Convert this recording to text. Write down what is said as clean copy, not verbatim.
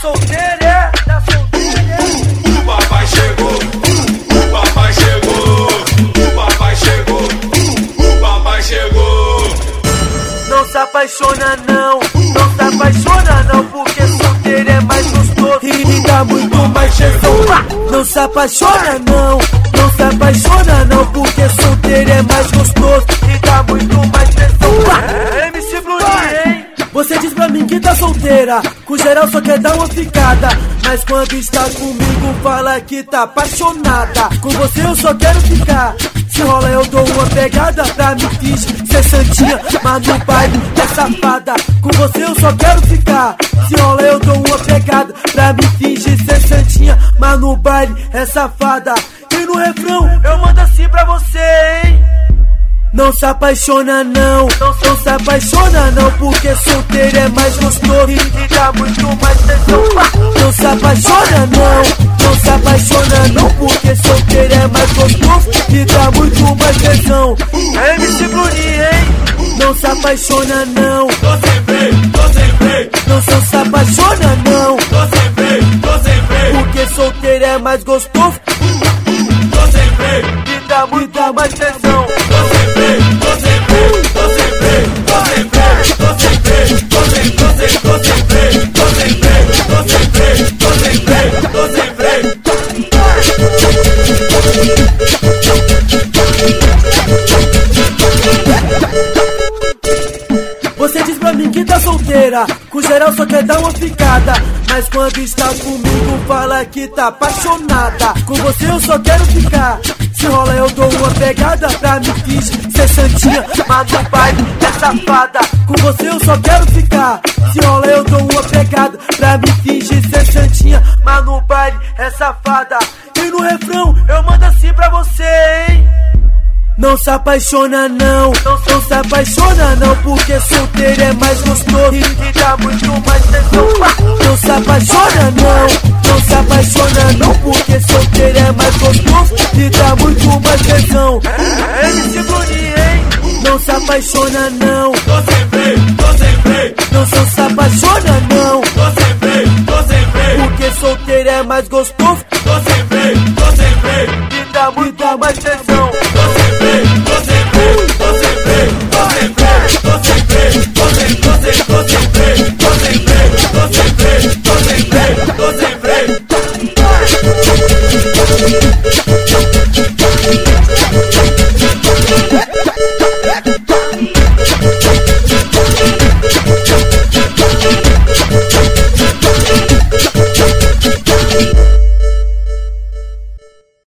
solteira, é? Tá solteira, é? O papai chegou, o papai chegou, o papai chegou, o papai chegou. Não se apaixona não, não se apaixona não, porque solteiro é mais gostoso e dá muito mais tesão. Não se apaixona não, não se apaixona não, porque solteiro é mais gostoso e dá muito mais tesão. MC Bruninho, hein? Você diz pra mim que tá solteira, com geral só quer dar uma ficada, mas quando está comigo fala que tá apaixonada. Com você eu só quero ficar, se rola eu dou uma pegada pra me fingir ser santinha, mas no baile é safada. Com você eu só quero ficar, se rola eu dou uma pegada pra me fingir ser santinha, mas no baile é safada. E no refrão eu mando assim pra você, hein? Não se apaixona não, não se apaixona não, porque solteiro é mais gostoso e dá muito mais tesão. Não se apaixona não, não se apaixona não, porque solteiro é mais gostoso e dá muito mais tesão. MC Bruninho, hein? Não se apaixona não, Tô sempre, tô sempre, não se apaixona não, tô sempre, porque solteiro é mais gostoso tô sempre, e dá muito mais tesão. Você diz pra mim que tá solteira, com geral só quer dar uma ficada, mas quando está comigo fala que tá apaixonada. Com você eu só quero ficar, se rola eu dou uma pegada pra me fingir ser santinha, mas no baile é safada. Com você eu só quero ficar, se rola eu dou uma pegada pra me fingir ser santinha, mas no baile é safada. E no refrão eu mando assim pra você, hein? Não se apaixona não, não se apaixona não, porque solteiro é mais gostoso e dá muito mais tesão. Não se apaixona não, não se apaixona não, porque solteiro é mais gostoso e dá muito mais tesão. MC Bruninho, hein? Não se apaixona não, tô sempre, não se apaixona não, tô sempre, porque solteiro é mais gostoso tô sempre, e dá muito mais tesão.